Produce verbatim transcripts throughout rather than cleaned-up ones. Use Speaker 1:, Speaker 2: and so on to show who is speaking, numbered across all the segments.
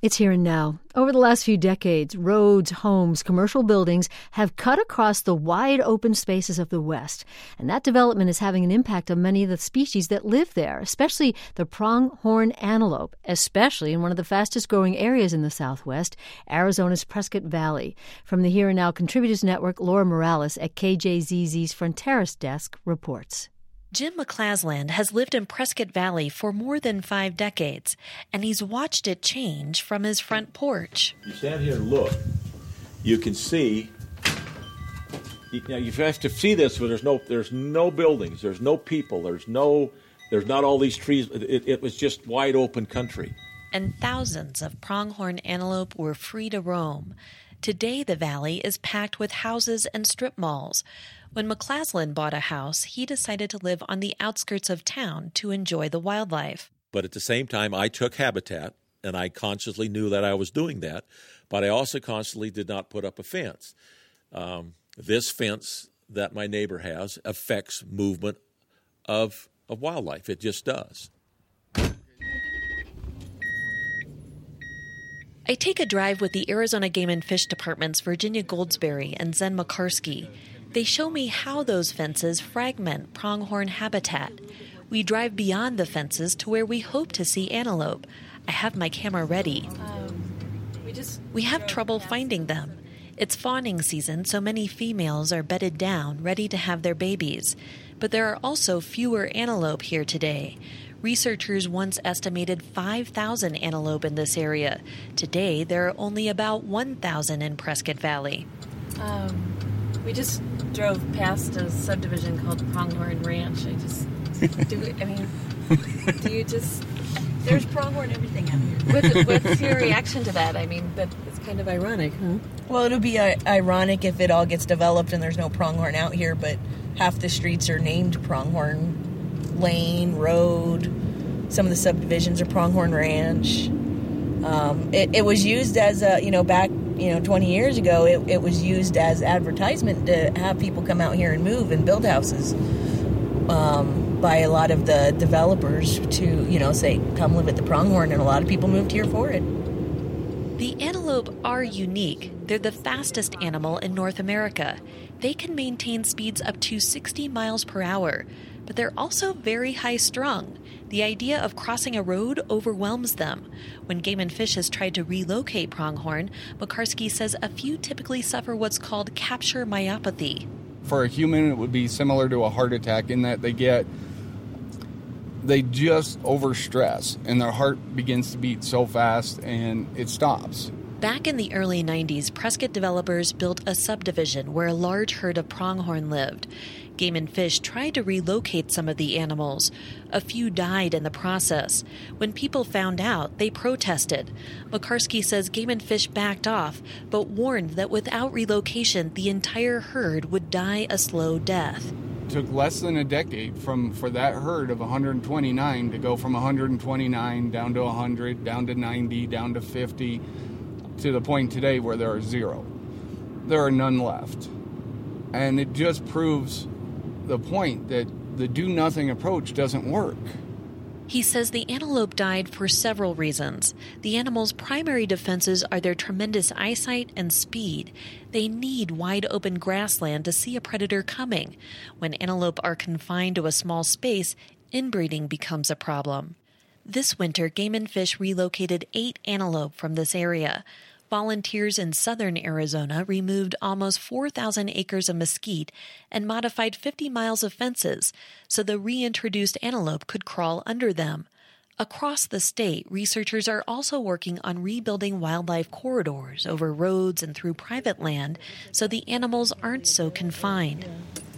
Speaker 1: It's here and now. Over the last few decades, roads, homes, commercial buildings have cut across the wide open spaces of the West. And that development is having an impact on many of the species that live there, especially the pronghorn antelope, especially in one of the fastest growing areas in the Southwest, Arizona's Prescott Valley. From the Here and Now Contributors Network, Laura Morales at K J Z Z's Fronteras Desk reports.
Speaker 2: Jim McClasland has lived in Prescott Valley for more than five decades, and he's watched it change from his front porch.
Speaker 3: You stand here and look, you can see, you know, you have to see this where there's no, there's no buildings, there's no people, there's no, there's not all these trees. It, it was just wide open country.
Speaker 2: And thousands of pronghorn antelope were free to roam. Today, the valley is packed with houses and strip malls. When McClasland bought a house, he decided to live on the outskirts of town to enjoy the wildlife.
Speaker 3: But at the same time, I took habitat, and I consciously knew that I was doing that, but I also consciously did not put up a fence. Um, this fence that my neighbor has affects movement of, of wildlife. It just does.
Speaker 2: I take a drive with the Arizona Game and Fish Department's Virginia Goldsberry and Zen Makarski. They show me how those fences fragment pronghorn habitat. We drive beyond the fences to where we hope to see antelope. I have my camera ready. Um, we, just we have trouble finding them. It's fawning season, so many females are bedded down, ready to have their babies. But there are also fewer antelope here today. Researchers once estimated five thousand antelope in this area. Today, there are only about one thousand in Prescott Valley.
Speaker 4: Um, we just drove past a subdivision called Pronghorn Ranch. I just, do I mean, do you just, there's pronghorn everything out here. What's, what's your reaction to that? I mean, that it's kind of ironic, huh?
Speaker 5: Well, it'll be uh, ironic if it all gets developed and there's no pronghorn out here, but half the streets are named Pronghorn Lane, Road. Some of the subdivisions are Pronghorn Ranch. Um, it, it was used as a, you know, back, you know, twenty years ago, it, it was used as advertisement to have people come out here and move and build houses um, by a lot of the developers to, you know, say, come live at the Pronghorn, and a lot of people moved here for it.
Speaker 2: The antelope are unique. They're the fastest animal in North America. They can maintain speeds up to sixty miles per hour, but they're also very high-strung. The idea of crossing a road overwhelms them. When Game and Fish has tried to relocate pronghorn, Makarski says a few typically suffer what's called capture myopathy.
Speaker 6: For a human, it would be similar to a heart attack in that they get, they just overstress, and their heart begins to beat so fast, and it stops.
Speaker 2: Back in the early nineties, Prescott developers built a subdivision where a large herd of pronghorn lived. Game and Fish tried to relocate some of the animals. A few died in the process. When people found out, they protested. Makarski says Game and Fish backed off, but warned that without relocation, the entire herd would die a slow death.
Speaker 6: It took less than a decade from for that herd of one hundred twenty-nine to go from one hundred twenty-nine down to one hundred, down to ninety, down to fifty, to the point today where there are zero. There are none left. And it just proves the point that the do-nothing approach doesn't work.
Speaker 2: He says the antelope died for several reasons. The animal's primary defenses are their tremendous eyesight and speed. They need wide-open grassland to see a predator coming. When antelope are confined to a small space, inbreeding becomes a problem. This winter, Game and Fish relocated eight antelope from this area. Volunteers in southern Arizona removed almost four thousand acres of mesquite and modified fifty miles of fences so the reintroduced antelope could crawl under them. Across the state, researchers are also working on rebuilding wildlife corridors over roads and through private land so the animals aren't so confined.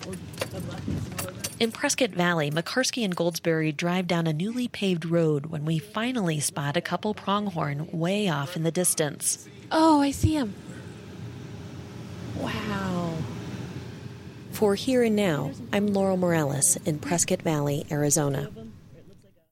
Speaker 2: In Prescott Valley, Makarski and Goldsberry drive down a newly paved road when we finally spot a couple pronghorn way off in the distance.
Speaker 4: Oh, I see him. Wow.
Speaker 2: For Here and Now, I'm Laurel Morales in Prescott Valley, Arizona.